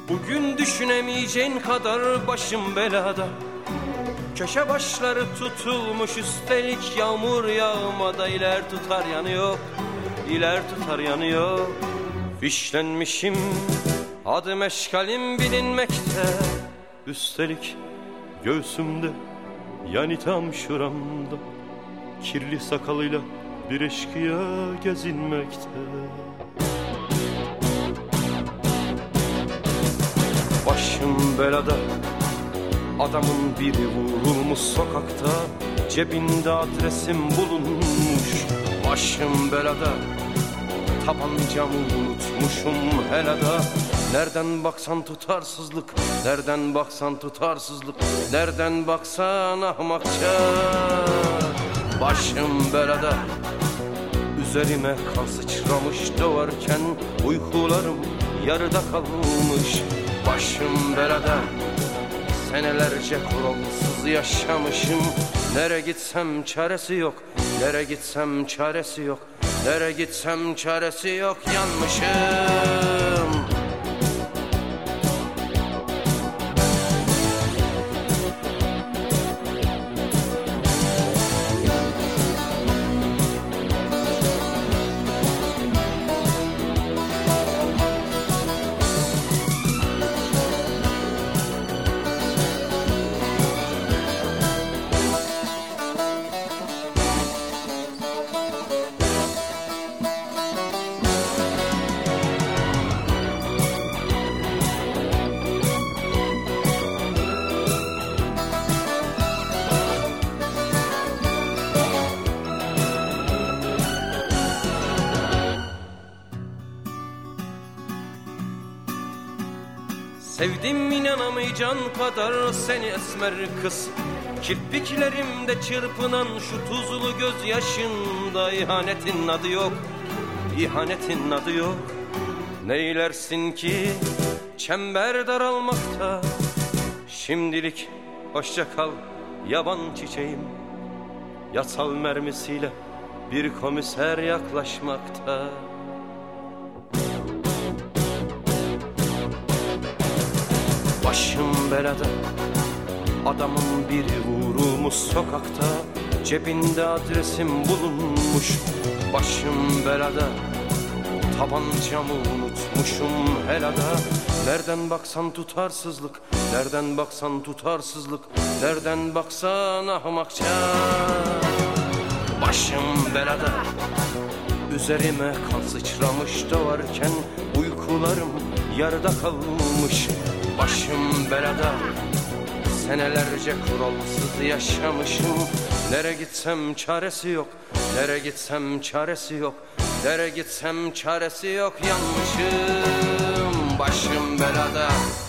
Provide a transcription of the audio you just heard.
Bugün düşünemeyeceğin kadar başım belada. Köşe başları tutulmuş, üstelik yağmur yağmada. İler tutar yanıyor, iler tutar yanıyor. Fişlenmişim, adım eşkalim bilinmekte. Üstelik göğsümde, yani tam şuramda, kirli sakalıyla bir eşkıya gezinmekte. Başım belada, adamın biri vurulmuş sokakta. Cebinde adresim bulunmuş. Başım belada, tabancamı unutmuşum helada. Nereden baksan tutarsızlık, nereden baksan tutarsızlık, nereden baksan ahmakça. Başım belada, üzerime kan sıçramış doğarken uykularım yarıda kalmış. Başım belada, senelerce kuralsız yaşamışım. Nere gitsem çaresi yok, nere gitsem çaresi yok, nere gitsem çaresi yok, yanmışım. Sevdim inanamayacağın kadar seni esmer kız. Kirpiklerimde çırpınan şu tuzlu gözyaşında. İhanetin adı yok, ihanetin adı yok. Neylersin ki çember daralmakta. Şimdilik hoşça kal yaban çiçeğim. Yasal mermisiyle bir komiser yaklaşmakta. Başım belada, adamın biri vurulmuş sokakta. Cebinde adresim bulunmuş. Başım belada, tabancamı unutmuşum helada. Nereden baksan tutarsızlık, nereden baksan tutarsızlık, nereden baksan ahmakça. Başım belada, üzerime kan sıçramış doğarken uykularım yarıda kalmış. Başım belada, senelerce kuralsız yaşamışım. Nere gitsem çaresi yok, nere gitsem çaresi yok, nere gitsem çaresi yok, yanmışım. Başım belada.